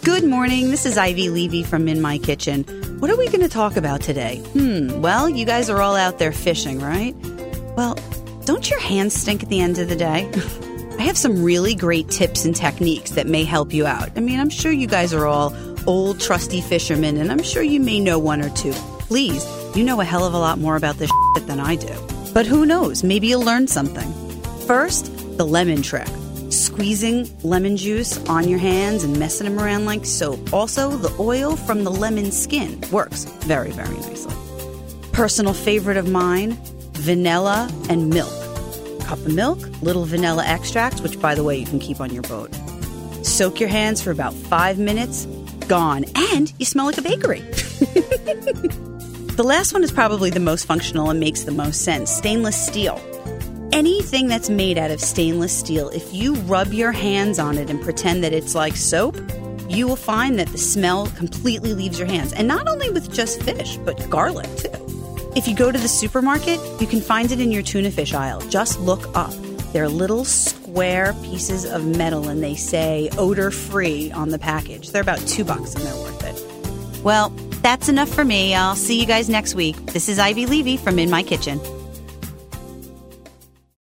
Good morning. This is Ivy Levy from In My Kitchen. What are we going to talk about today? Well, you guys are all out there fishing, right? Well, don't your hands stink at the end of the day? I have some really great tips and techniques that may help you out. I mean, I'm sure you guys are all old, trusty fishermen, and I'm sure you may know one or two. Please, you know a hell of a lot more about this shit than I do. But who knows? Maybe you'll learn something. First, the lemon trick. Squeezing lemon juice on your hands and messing them around like soap. Also, the oil from the lemon skin works very, very nicely. Personal favorite of mine, vanilla and milk. Cup of milk, little vanilla extract, which, by the way, you can keep on your boat. Soak your hands for about 5 minutes, gone, and you smell like a bakery. The last one is probably the most functional and makes the most sense, stainless steel. Anything that's made out of stainless steel, if you rub your hands on it and pretend that it's like soap, you will find that the smell completely leaves your hands. And not only with just fish, but garlic too. If you go to the supermarket, you can find it in your tuna fish aisle. Just look up. They're little square pieces of metal and they say odor-free on the package. They're about $2 and they're worth it. Well, that's enough for me. I'll see you guys next week. This is Ivy Levy from In My Kitchen.